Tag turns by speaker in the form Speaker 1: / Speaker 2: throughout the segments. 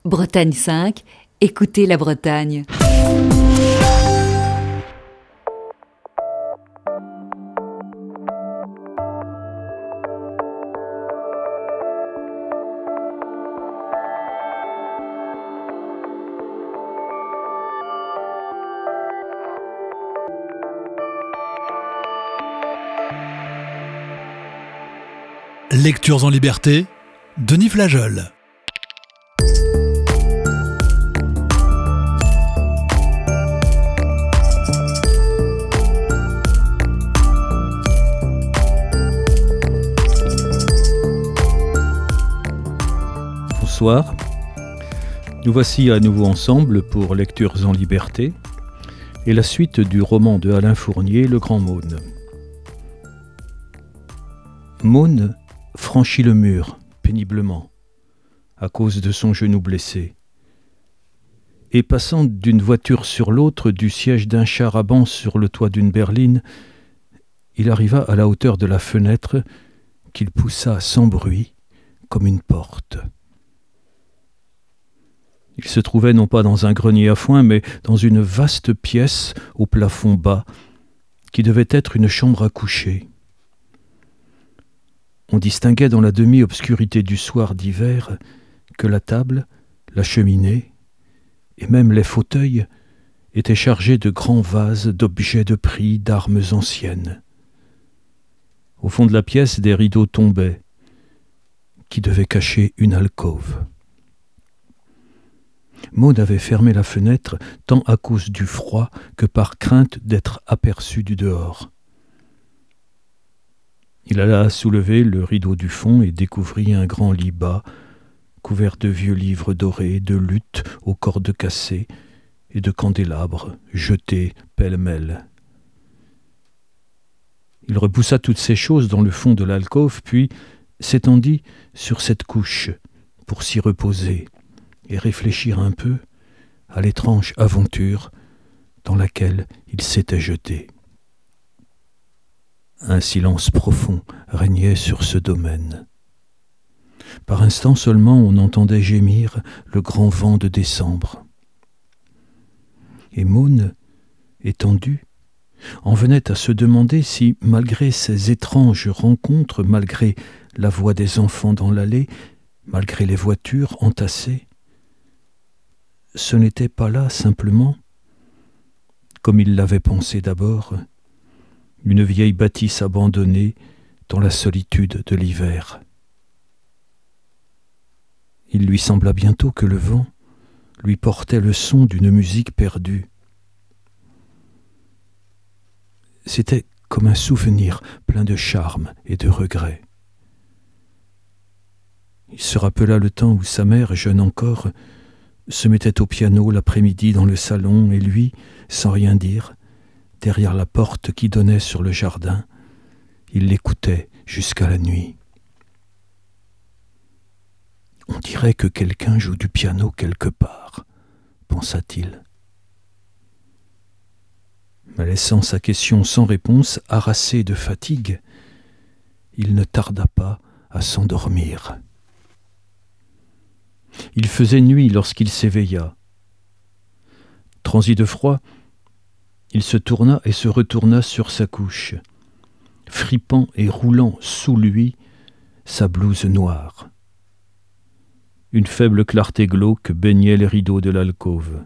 Speaker 1: Bretagne 5, écoutez la Bretagne.
Speaker 2: Lectures en liberté, Denis Flageol.
Speaker 3: Bonsoir, nous voici à nouveau ensemble pour Lectures en liberté et la suite du roman de Alain Fournier, Le Grand Maune. Maune franchit le mur péniblement à cause de son genou blessé et passant d'une voiture sur l'autre, du siège d'un char à banc sur le toit d'une berline, il arriva à la hauteur de la fenêtre qu'il poussa sans bruit comme une porte. Il se trouvait non pas dans un grenier à foin, mais dans une vaste pièce au plafond bas, qui devait être une chambre à coucher. On distinguait dans la demi-obscurité du soir d'hiver que la table, la cheminée et même les fauteuils étaient chargés de grands vases d'objets de prix, d'armes anciennes. Au fond de la pièce, des rideaux tombaient, qui devaient cacher une alcôve. Maune avait fermé la fenêtre tant à cause du froid que par crainte d'être aperçu du dehors. Il alla soulever le rideau du fond et découvrit un grand lit bas, couvert de vieux livres dorés, de luths aux cordes cassées et de candélabres jetés pêle-mêle. Il repoussa toutes ces choses dans le fond de l'alcôve, puis s'étendit sur cette couche pour s'y reposer et réfléchir un peu à l'étrange aventure dans laquelle il s'était jeté. Un silence profond régnait sur ce domaine. Par instants seulement, on entendait gémir le grand vent de décembre. Et Maune, étendu, en venait à se demander si, malgré ces étranges rencontres, malgré la voix des enfants dans l'allée, malgré les voitures entassées, ce n'était pas là simplement, comme il l'avait pensé d'abord, une vieille bâtisse abandonnée dans la solitude de l'hiver. Il lui sembla bientôt que le vent lui portait le son d'une musique perdue. C'était comme un souvenir plein de charme et de regret. Il se rappela le temps où sa mère, jeune encore, se mettait au piano l'après-midi dans le salon et lui, sans rien dire, derrière la porte qui donnait sur le jardin, il l'écoutait jusqu'à la nuit. On dirait que quelqu'un joue du piano quelque part, pensa-t-il. Mais laissant sa question sans réponse, harassé de fatigue, il ne tarda pas à s'endormir. Il faisait nuit lorsqu'il s'éveilla. Transi de froid, il se tourna et se retourna sur sa couche, fripant et roulant sous lui sa blouse noire. Une faible clarté glauque baignait les rideaux de l'alcôve.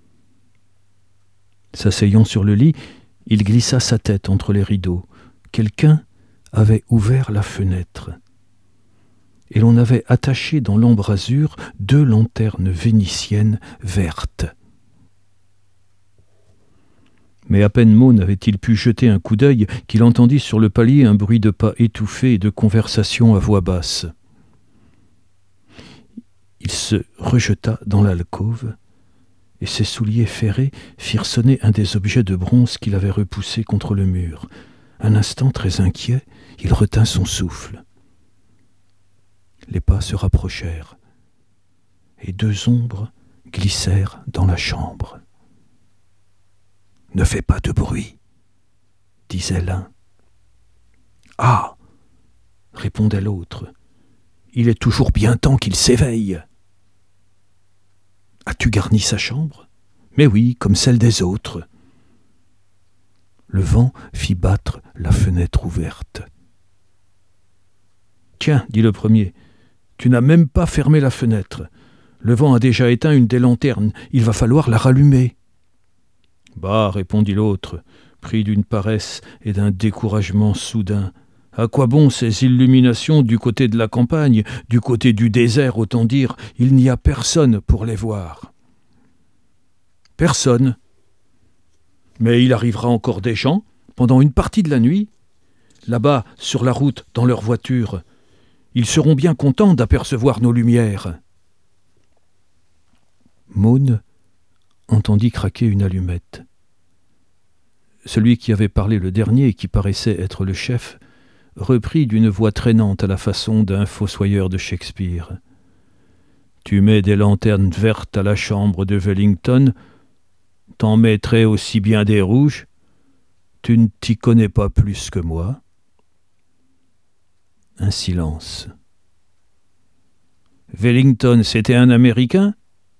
Speaker 3: S'asseyant sur le lit, il glissa sa tête entre les rideaux. Quelqu'un avait ouvert la fenêtre, et l'on avait attaché dans l'embrasure 2 lanternes vénitiennes vertes. Mais à peine Maune avait-il pu jeter un coup d'œil qu'il entendit sur le palier un bruit de pas étouffés et de conversation à voix basse. Il se rejeta dans l'alcôve et ses souliers ferrés firent sonner un des objets de bronze qu'il avait repoussé contre le mur. Un instant, très inquiet, il retint son souffle. Les pas se rapprochèrent et 2 ombres glissèrent dans la chambre. « Ne fais pas de bruit, » disait l'un. « Ah !» répondait l'autre. « Il est toujours bien temps qu'il s'éveille. » As-tu garni sa chambre ? Mais oui, comme celle des autres. Le vent fit battre la fenêtre ouverte. « Tiens, dit le premier, tu n'as même pas fermé la fenêtre. Le vent a déjà éteint une des lanternes, il va falloir la rallumer. »« Bah, répondit l'autre, pris d'une paresse et d'un découragement soudain. À quoi bon ces illuminations du côté de la campagne, du côté du désert, autant dire, il n'y a personne pour les voir. » Personne. Mais il arrivera encore des gens, pendant une partie de la nuit, là-bas, sur la route, dans leur voiture. Ils seront bien contents d'apercevoir nos lumières. Maune entendit craquer une allumette. Celui qui avait parlé le dernier, et qui paraissait être le chef, reprit d'une voix traînante à la façon d'un fossoyeur de Shakespeare. « Tu mets des lanternes vertes à la chambre de Wellington, t'en mettrais aussi bien des rouges. Tu ne t'y connais pas plus que moi. » Un silence. « Wellington, c'était un Américain ? »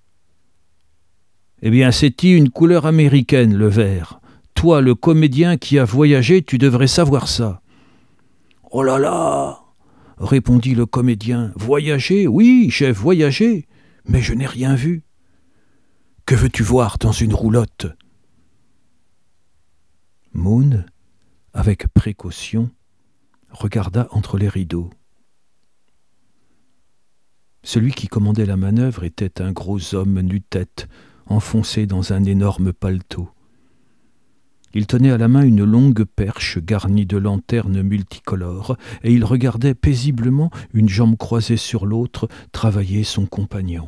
Speaker 3: « Eh bien, c'est-il une couleur américaine, le vert. Toi, le comédien qui a voyagé, tu devrais savoir ça. »« Oh là là !» répondit le comédien. « Voyager ? Oui, j'ai voyagé, mais je n'ai rien vu. Que veux-tu voir dans une roulotte ?» Maune, avec précaution, regarda entre les rideaux. Celui qui commandait la manœuvre était un gros homme nu-tête, enfoncé dans un énorme paletot. Il tenait à la main une longue perche garnie de lanternes multicolores, et il regardait paisiblement, une jambe croisée sur l'autre, travailler son compagnon.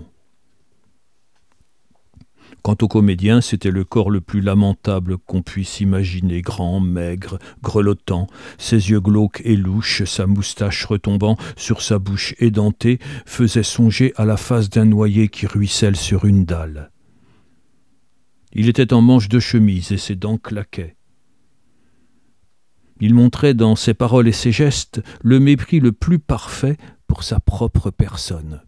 Speaker 3: Quant au comédien, c'était le corps le plus lamentable qu'on puisse imaginer, grand, maigre, grelottant, ses yeux glauques et louches, sa moustache retombant sur sa bouche édentée, faisait songer à la face d'un noyer qui ruisselle sur une dalle. Il était en manche de chemise et ses dents claquaient. Il montrait dans ses paroles et ses gestes le mépris le plus parfait pour sa propre personne.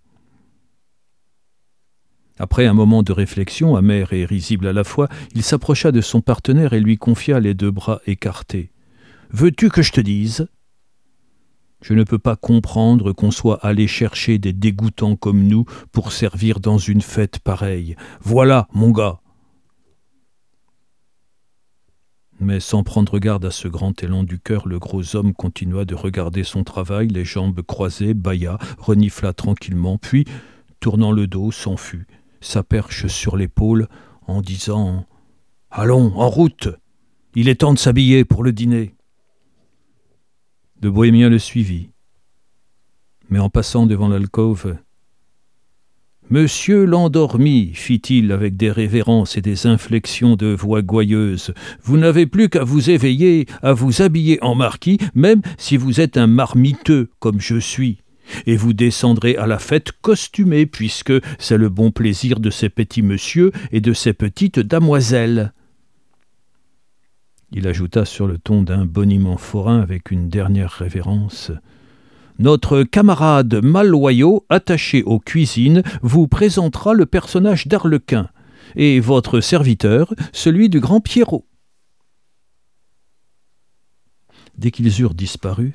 Speaker 3: Après un moment de réflexion, amer et risible à la fois, il s'approcha de son partenaire et lui confia les deux bras écartés. « Veux-tu que je te dise ? Je ne peux pas comprendre qu'on soit allé chercher des dégoûtants comme nous pour servir dans une fête pareille. Voilà, mon gars !» Mais sans prendre garde à ce grand élan du cœur, le gros homme continua de regarder son travail, les jambes croisées, bâilla, renifla tranquillement, puis, tournant le dos, s'enfuit, sa perche sur l'épaule, en disant « Allons, en route! Il est temps de s'habiller pour le dîner. » Le bohémien le suivit. Mais en passant devant l'alcôve, « Monsieur l'endormi, fit-il avec des révérences et des inflexions de voix gouailleuse, vous n'avez plus qu'à vous éveiller, à vous habiller en marquis, même si vous êtes un marmiteux comme je suis. Et vous descendrez à la fête costumé, puisque c'est le bon plaisir de ces petits messieurs et de ces petites damoiselles. » Il ajouta sur le ton d'un boniment forain avec une dernière révérence. « Notre camarade Malloyau, attaché aux cuisines, vous présentera le personnage d'Arlequin, et votre serviteur, celui du grand Pierrot. » Dès qu'ils eurent disparu,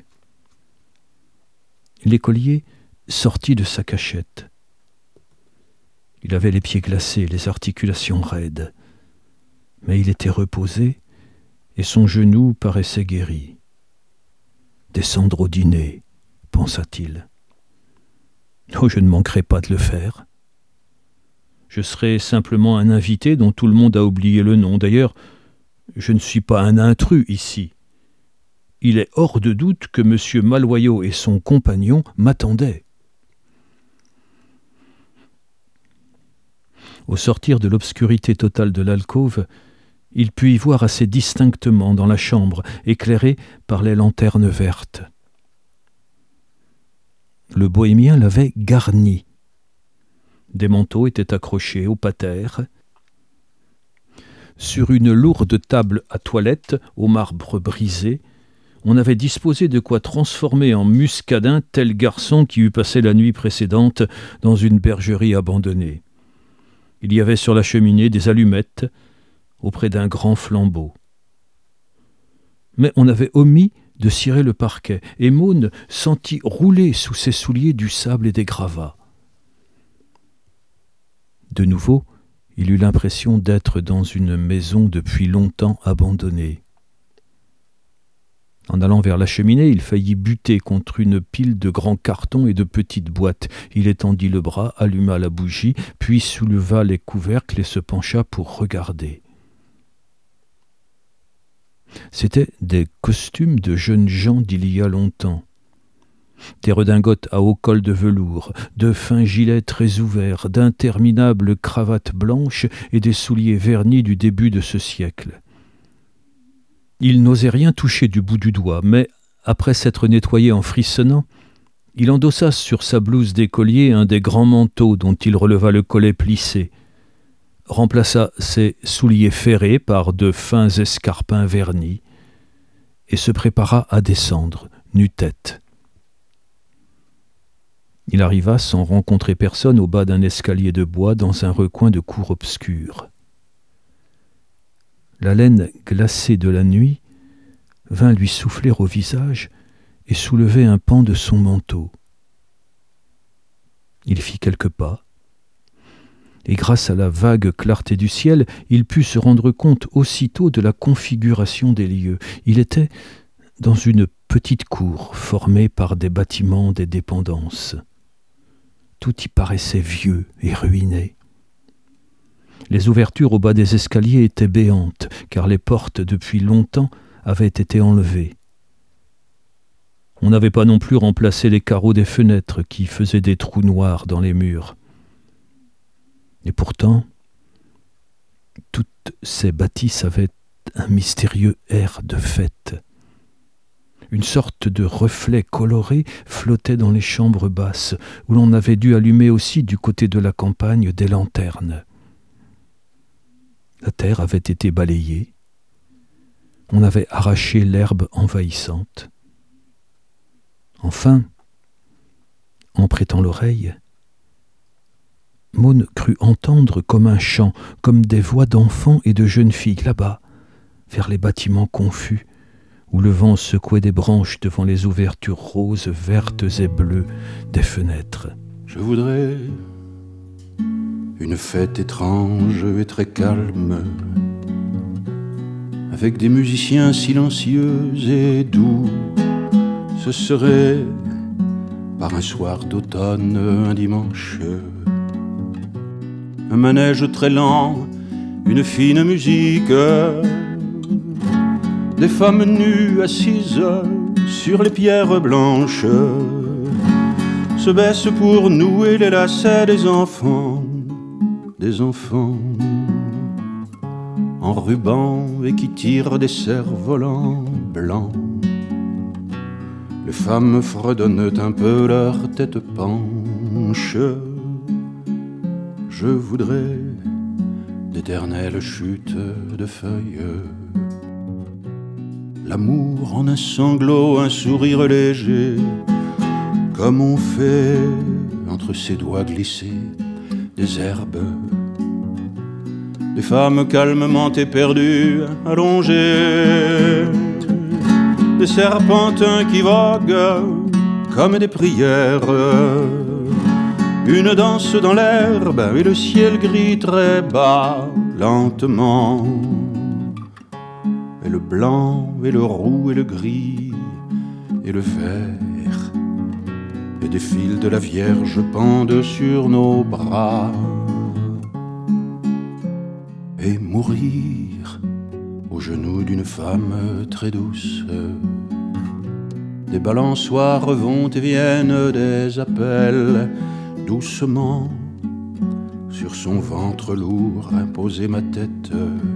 Speaker 3: l'écolier sortit de sa cachette. Il avait les pieds glacés, les articulations raides, mais il était reposé et son genou paraissait guéri. « Descendre au dîner, pensa-t-il. Oh, je ne manquerai pas de le faire. Je serai simplement un invité dont tout le monde a oublié le nom. D'ailleurs, je ne suis pas un intrus ici. Il est hors de doute que M. Malloyau et son compagnon m'attendaient. » Au sortir de l'obscurité totale de l'alcôve, il put y voir assez distinctement dans la chambre, éclairée par les lanternes vertes. Le bohémien l'avait garnie. Des manteaux étaient accrochés au pater. Sur une lourde table à toilette, au marbre brisé, on avait disposé de quoi transformer en muscadin tel garçon qui eût passé la nuit précédente dans une bergerie abandonnée. Il y avait sur la cheminée des allumettes auprès d'un grand flambeau. Mais on avait omis de cirer le parquet, et Maude sentit rouler sous ses souliers du sable et des gravats. De nouveau, il eut l'impression d'être dans une maison depuis longtemps abandonnée. En allant vers la cheminée, il faillit buter contre une pile de grands cartons et de petites boîtes. Il étendit le bras, alluma la bougie, puis souleva les couvercles et se pencha pour regarder. C'étaient des costumes de jeunes gens d'il y a longtemps. Des redingotes à haut col de velours, de fins gilets très ouverts, d'interminables cravates blanches et des souliers vernis du début de ce siècle. Il n'osait rien toucher du bout du doigt, mais, après s'être nettoyé en frissonnant, il endossa sur sa blouse d'écolier un des grands manteaux dont il releva le collet plissé, remplaça ses souliers ferrés par de fins escarpins vernis et se prépara à descendre, nu-tête. Il arriva sans rencontrer personne au bas d'un escalier de bois dans un recoin de cour obscure. La laine glacée de la nuit vint lui souffler au visage et soulever un pan de son manteau. Il fit quelques pas, et grâce à la vague clarté du ciel, il put se rendre compte aussitôt de la configuration des lieux. Il était dans une petite cour formée par des bâtiments des dépendances. Tout y paraissait vieux et ruiné. Les ouvertures au bas des escaliers étaient béantes, car les portes, depuis longtemps, avaient été enlevées. On n'avait pas non plus remplacé les carreaux des fenêtres qui faisaient des trous noirs dans les murs. Et pourtant, toutes ces bâtisses avaient un mystérieux air de fête. Une sorte de reflet coloré flottait dans les chambres basses, où l'on avait dû allumer aussi du côté de la campagne des lanternes. La terre avait été balayée. On avait arraché l'herbe envahissante. Enfin, en prêtant l'oreille, Maude crut entendre comme un chant, comme des voix d'enfants et de jeunes filles là-bas, vers les bâtiments confus, où le vent secouait des branches devant les ouvertures roses, vertes et bleues des fenêtres.
Speaker 4: Je voudrais une fête étrange et très calme, avec des musiciens silencieux et doux. Ce serait par un soir d'automne, un dimanche, un manège très lent, une fine musique, des femmes nues assises sur les pierres blanches se baissent pour nouer les lacets des enfants en ruban et qui tirent des cerfs-volants blancs. Les femmes fredonnent un peu leur tête penche. Je voudrais d'éternelles chutes de feuilles, l'amour en un sanglot, un sourire léger, comme on fait entre ses doigts glissés des herbes. Des femmes calmement éperdues, allongées, des serpentins qui voguent comme des prières, une danse dans l'herbe et le ciel gris très bas, lentement. Et le blanc et le roux et le gris et le vert, et des fils de la Vierge pendent sur nos bras. Et mourir aux genoux d'une femme très douce. Des balançoires vont et viennent, des appels doucement sur son ventre lourd, imposer ma tête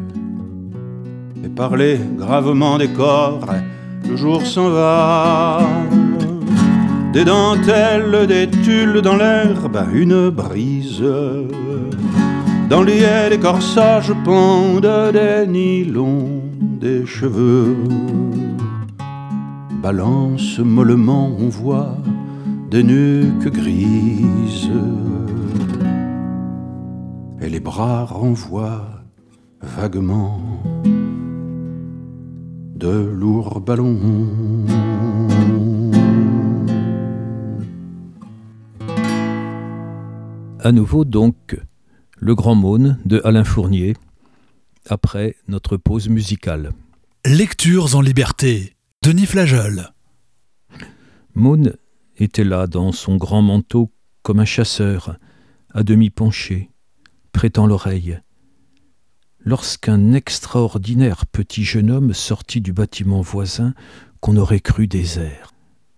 Speaker 4: et parler gravement des corps. Le jour s'en va, des dentelles, des tulles dans l'herbe, une brise. Dans les haies, des corsages pendent, des nylons, des cheveux. Balance mollement, on voit des nuques grises. Et et les bras renvoient vaguement de lourds ballons.
Speaker 3: À nouveau donc, Le Grand Maune de Alain Fournier, après notre pause musicale.
Speaker 2: Lectures en liberté, Denis Flageol.
Speaker 3: Maune était là dans son grand manteau comme un chasseur, à demi penché, prêtant l'oreille, lorsqu'un extraordinaire petit jeune homme sortit du bâtiment voisin qu'on aurait cru désert.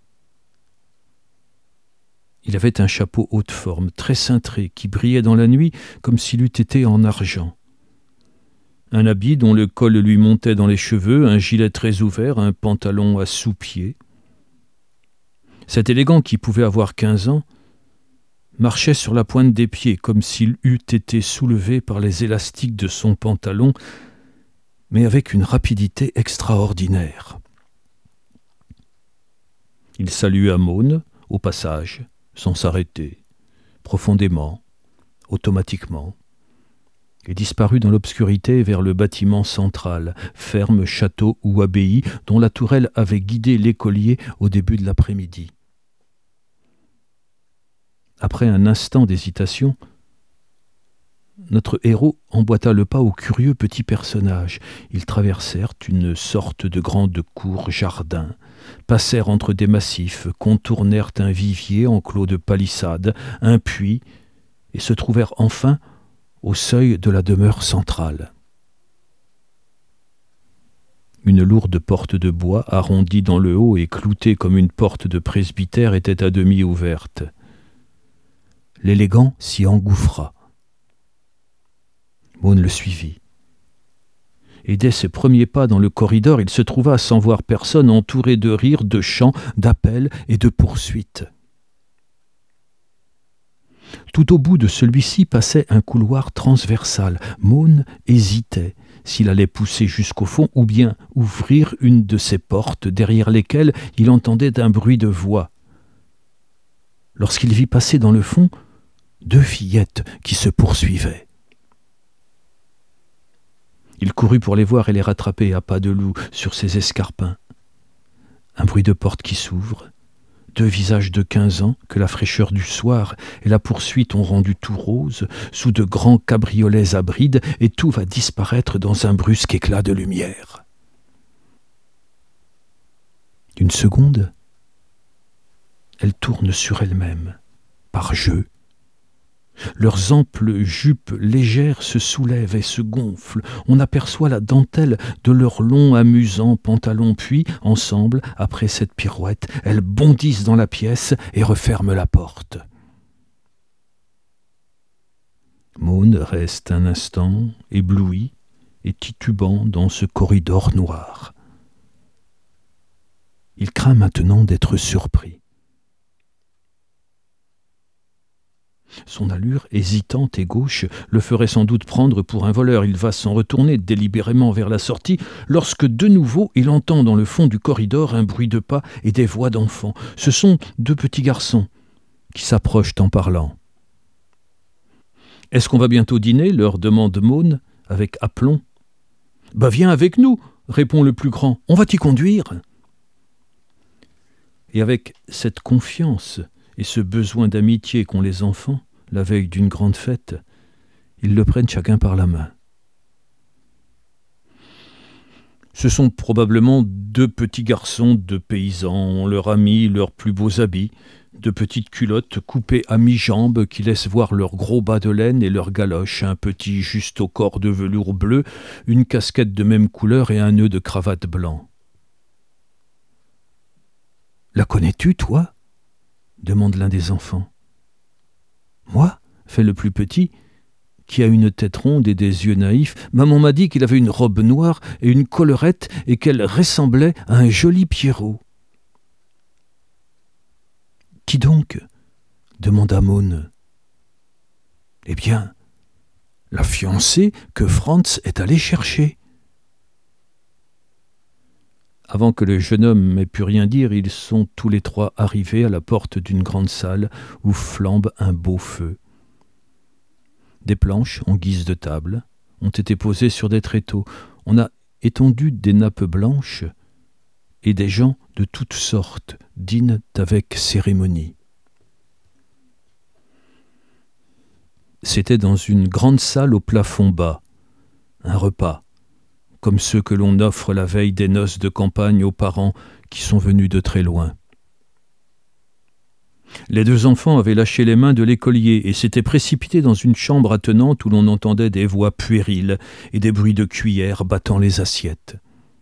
Speaker 3: Il avait un chapeau haute forme, très cintré, qui brillait dans la nuit comme s'il eût été en argent. Un habit dont le col lui montait dans les cheveux, un gilet très ouvert, un pantalon à sous-pieds. Cet élégant, qui pouvait avoir 15 ans, marchait sur la pointe des pieds, comme s'il eût été soulevé par les élastiques de son pantalon, mais avec une rapidité extraordinaire. Il salua Maune, au passage, sans s'arrêter, profondément, automatiquement, et disparut dans l'obscurité vers le bâtiment central, ferme, château ou abbaye, dont la tourelle avait guidé l'écolier au début de l'après-midi. Après un instant d'hésitation, notre héros emboîta le pas au curieux petit personnage. Ils traversèrent une sorte de grande cour-jardin, passèrent entre des massifs, contournèrent un vivier enclos de palissades, un puits, et se trouvèrent enfin au seuil de la demeure centrale. Une lourde porte de bois, arrondie dans le haut et cloutée comme une porte de presbytère, était à demi ouverte. L'élégant s'y engouffra. Maune le suivit. Et dès ses premiers pas dans le corridor, il se trouva, sans voir personne, entouré de rires, de chants, d'appels et de poursuites. Tout au bout de celui-ci passait un couloir transversal. Maune hésitait s'il allait pousser jusqu'au fond ou bien ouvrir une de ces portes derrière lesquelles il entendait un bruit de voix. Lorsqu'il vit passer dans le fond 2 fillettes qui se poursuivaient. Il courut pour les voir et les rattraper à pas de loup sur ses escarpins. Un bruit de porte qui s'ouvre, 2 visages de 15 ans que la fraîcheur du soir et la poursuite ont rendu tout rose, sous de grands cabriolets à brides, et tout va disparaître dans un brusque éclat de lumière. Une seconde, elle tourne sur elle-même, par jeu. Leurs amples jupes légères se soulèvent et se gonflent. On aperçoit la dentelle de leurs longs amusants pantalons, puis, ensemble, après cette pirouette, elles bondissent dans la pièce et referment la porte. Maune reste un instant, ébloui et titubant dans ce corridor noir. Il craint maintenant d'être surpris. Son allure hésitante et gauche le ferait sans doute prendre pour un voleur. Il va s'en retourner délibérément vers la sortie lorsque de nouveau il entend dans le fond du corridor un bruit de pas et des voix d'enfants. Ce sont 2 petits garçons qui s'approchent en parlant. « Est-ce qu'on va bientôt dîner ?» leur demande Maune avec aplomb. « Bah viens avec nous !» répond le plus grand. « On va t'y conduire !» Et avec cette confiance et ce besoin d'amitié qu'ont les enfants, la veille d'une grande fête, ils le prennent chacun par la main. Ce sont probablement 2 petits garçons de paysans. On leur a mis leurs plus beaux habits, de petites culottes coupées à mi-jambe qui laissent voir leurs gros bas de laine et leurs galoches, un petit juste au corps de velours bleu, une casquette de même couleur et un nœud de cravate blanc. « La connais-tu, toi ?» demande l'un des enfants. « Moi ?» fait le plus petit, qui a une tête ronde et des yeux naïfs. « Maman m'a dit qu'il avait une robe noire et une collerette et qu'elle ressemblait à un joli Pierrot. »« Qui donc ?» demanda Maune. « Eh bien, la fiancée que Franz est allé chercher. » Avant que le jeune homme ait pu rien dire, ils sont tous les 3 arrivés à la porte d'une grande salle où flambe un beau feu. Des planches, en guise de table, ont été posées sur des tréteaux. On a étendu des nappes blanches et des gens de toutes sortes dînent avec cérémonie. C'était dans une grande salle au plafond bas, un repas, comme ceux que l'on offre la veille des noces de campagne aux parents qui sont venus de très loin. Les deux enfants avaient lâché les mains de l'écolier et s'étaient précipités dans une chambre attenante où l'on entendait des voix puériles et des bruits de cuillères battant les assiettes.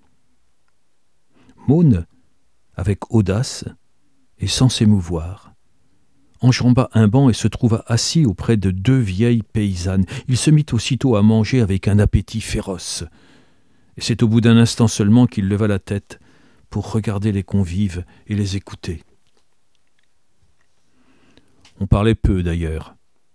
Speaker 3: Môn, avec audace et sans s'émouvoir, enjamba un banc et se trouva assis auprès de deux vieilles paysannes. Il se mit aussitôt à manger avec un appétit féroce. Et c'est au bout d'un instant seulement qu'il leva la tête pour regarder les convives et les écouter. On parlait peu d'ailleurs.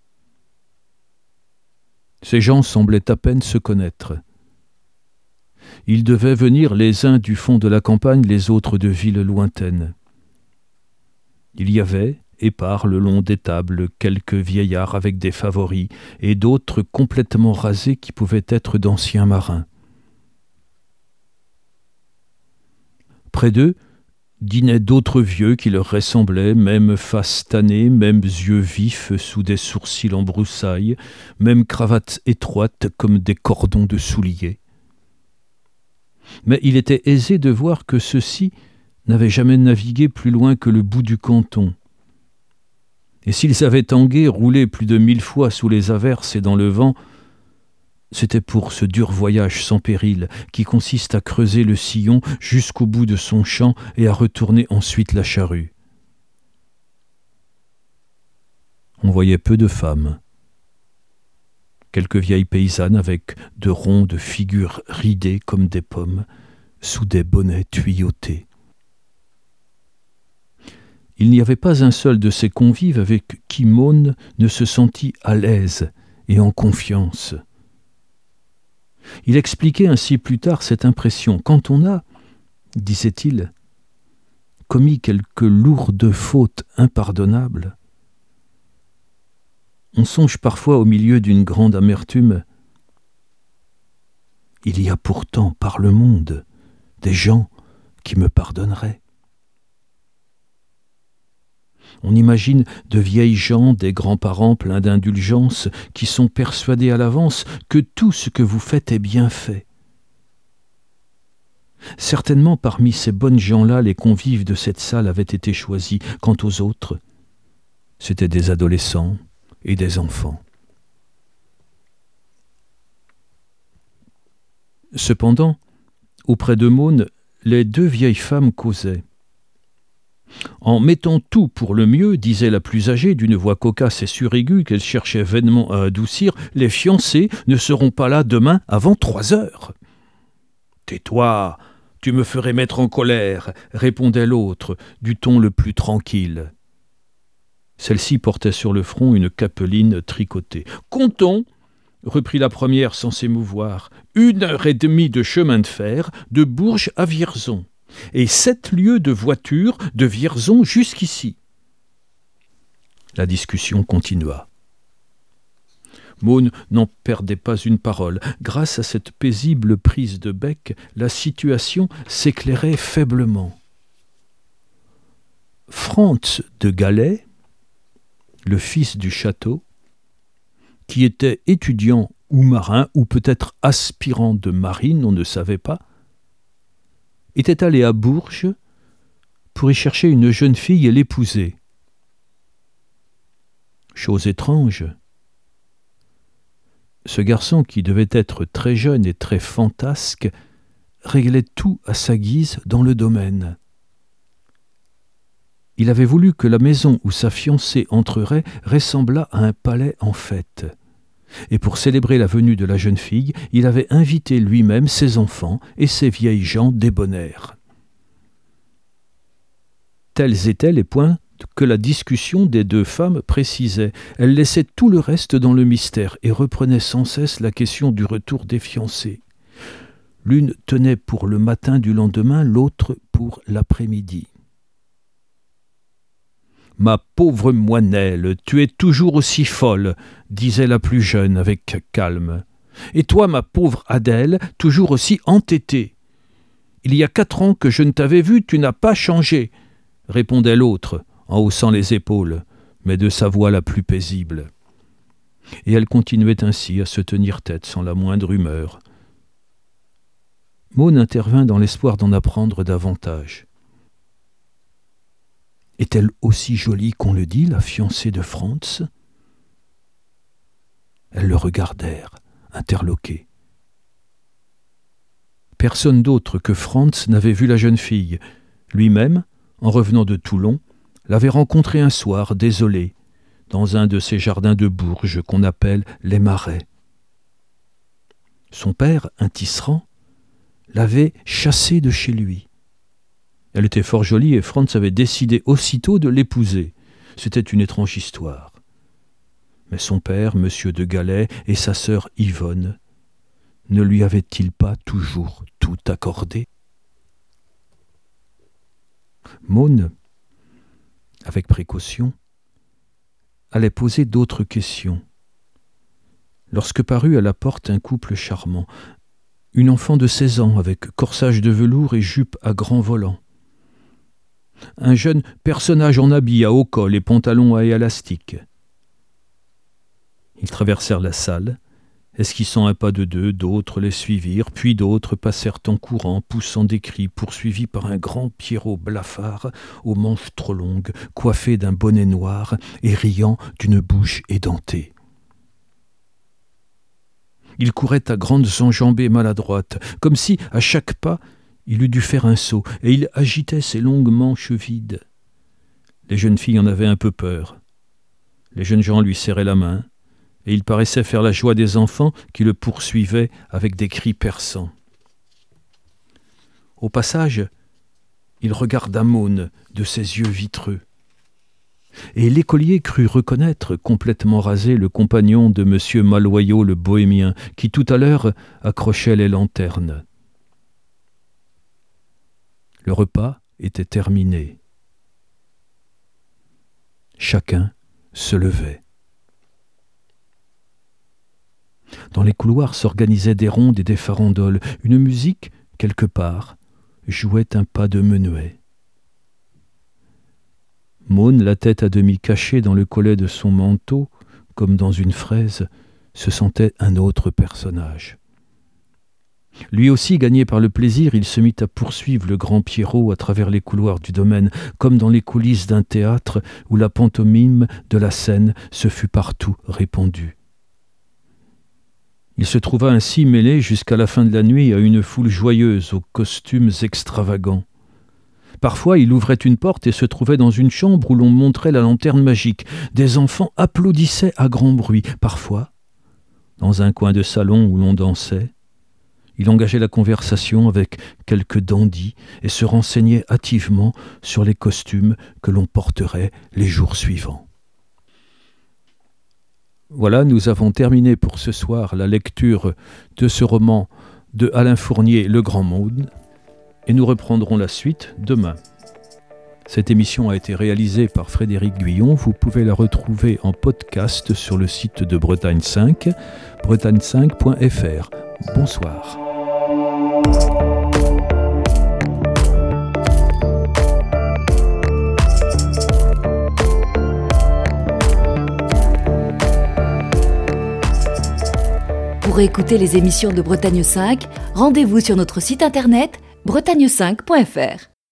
Speaker 3: Ces gens semblaient à peine se connaître. Ils devaient venir les uns du fond de la campagne, les autres de villes lointaines. Il y avait, épars le long des tables, quelques vieillards avec des favoris et d'autres complètement rasés qui pouvaient être d'anciens marins. Près d'eux, dînaient d'autres vieux qui leur ressemblaient, même face tannée, mêmes yeux vifs sous des sourcils en broussailles, mêmes cravates étroites comme des cordons de souliers. Mais il était aisé de voir que ceux-ci n'avaient jamais navigué plus loin que le bout du canton. Et s'ils avaient tangué, roulé plus de 1000 fois sous les averses et dans le vent, c'était pour ce dur voyage sans péril qui consiste à creuser le sillon jusqu'au bout de son champ et à retourner ensuite la charrue. On voyait peu de femmes. Quelques vieilles paysannes avec de rondes figures ridées comme des pommes, sous des bonnets tuyautés. Il n'y avait pas un seul de ces convives avec qui Môn ne se sentit à l'aise et en confiance. Il expliquait ainsi plus tard cette impression. Quand on a, disait-il, commis quelques lourdes fautes impardonnables, on songe parfois au milieu d'une grande amertume. Il y a pourtant par le monde des gens qui me pardonneraient. On imagine de vieilles gens, des grands-parents pleins d'indulgence, qui sont persuadés à l'avance que tout ce que vous faites est bien fait. Certainement parmi ces bonnes gens-là, les convives de cette salle avaient été choisis. Quant aux autres, c'étaient des adolescents et des enfants. Cependant, auprès de Môn, les deux vieilles femmes causaient. En mettant tout pour le mieux, disait la plus âgée d'une voix cocasse et suraiguë qu'elle cherchait vainement à adoucir, les fiancés ne seront pas là demain avant 3 heures. « Tais-toi, tu me ferais mettre en colère, répondait l'autre, du ton le plus tranquille. Celle-ci portait sur le front une capeline tricotée. « Comptons, reprit la première sans s'émouvoir, 1 heure et demie de chemin de fer de Bourges à Vierzon. Et 7 lieues de voiture de Vierzon jusqu'ici. » La discussion continua. Môn n'en perdait pas une parole. Grâce à cette paisible prise de bec, la situation s'éclairait faiblement. Frantz de Galais, le fils du château, qui était étudiant ou marin, ou peut-être aspirant de marine, on ne savait pas, était allé à Bourges pour y chercher une jeune fille et l'épouser. Chose étrange, ce garçon, qui devait être très jeune et très fantasque, réglait tout à sa guise dans le domaine. Il avait voulu que la maison où sa fiancée entrerait ressemblât à un palais en fête. Et pour célébrer la venue de la jeune fille, il avait invité lui-même ses enfants et ses vieilles gens débonnaires. Tels étaient les points que la discussion des deux femmes précisait. Elle laissait tout le reste dans le mystère et reprenait sans cesse la question du retour des fiancés. L'une tenait pour le matin du lendemain, l'autre pour l'après-midi. « Ma pauvre moinelle, tu es toujours aussi folle », disait la plus jeune avec calme. « Et toi, ma pauvre Adèle, toujours aussi entêtée. Il y a 4 ans que je ne t'avais vue, tu n'as pas changé, » répondait l'autre, en haussant les épaules, mais de sa voix la plus paisible. Et elle continuait ainsi à se tenir tête sans la moindre humeur. Maude intervint dans l'espoir d'en apprendre davantage. Est-elle aussi jolie qu'on le dit, la fiancée de Franz ? Elles le regardèrent, interloquées. Personne d'autre que Franz n'avait vu la jeune fille. Lui-même, en revenant de Toulon, l'avait rencontrée un soir, désolé, dans un de ces jardins de Bourges qu'on appelle les Marais. Son père, un tisserand, l'avait chassée de chez lui. Elle était fort jolie et Franz avait décidé aussitôt de l'épouser. C'était une étrange histoire. Mais son père, Monsieur de Galais, et sa sœur Yvonne, ne lui avaient-ils pas toujours tout accordé ? Maude, avec précaution, allait poser d'autres questions. Lorsque parut à la porte un couple charmant, une enfant de 16 ans avec corsage de velours et jupe à grands volants. Un jeune personnage en habit à haut col et pantalon à élastique. Ils traversèrent la salle, esquissant un pas de 2, d'autres les suivirent, puis d'autres passèrent en courant, poussant des cris, poursuivis par un grand Pierrot blafard, aux manches trop longues, coiffé d'un bonnet noir et riant d'une bouche édentée. Il courait à grandes enjambées maladroites, comme si, à chaque pas, il eût dû faire un saut, et il agitait ses longues manches vides. Les jeunes filles en avaient un peu peur. Les jeunes gens lui serraient la main, et il paraissait faire la joie des enfants qui le poursuivaient avec des cris perçants. Au passage, il regarda Maude de ses yeux vitreux. Et l'écolier crut reconnaître, complètement rasé, le compagnon de M. Maloyau le bohémien, qui tout à l'heure accrochait les lanternes. Le repas était terminé. Chacun se levait. Dans les couloirs s'organisaient des rondes et des farandoles. Une musique, quelque part, jouait un pas de menuet. Maude, la tête à demi cachée dans le collet de son manteau, comme dans une fraise, se sentait un autre personnage. Lui aussi, gagné par le plaisir, il se mit à poursuivre le grand Pierrot à travers les couloirs du domaine, comme dans les coulisses d'un théâtre où la pantomime de la scène se fut partout répandue. Il se trouva ainsi mêlé jusqu'à la fin de la nuit à une foule joyeuse aux costumes extravagants. Parfois, il ouvrait une porte et se trouvait dans une chambre où l'on montrait la lanterne magique. Des enfants applaudissaient à grand bruit. Parfois, dans un coin de salon où l'on dansait, il engageait la conversation avec quelques dandys et se renseignait hâtivement sur les costumes que l'on porterait les jours suivants. Voilà, nous avons terminé pour ce soir la lecture de ce roman de Alain Fournier, Le Grand Maude, et nous reprendrons la suite demain. Cette émission a été réalisée par Frédéric Guyon. Vous pouvez la retrouver en podcast sur le site de Bretagne 5, bretagne5.fr. Bonsoir.
Speaker 1: Pour écouter les émissions de Bretagne 5, rendez-vous sur notre site internet bretagne5.fr.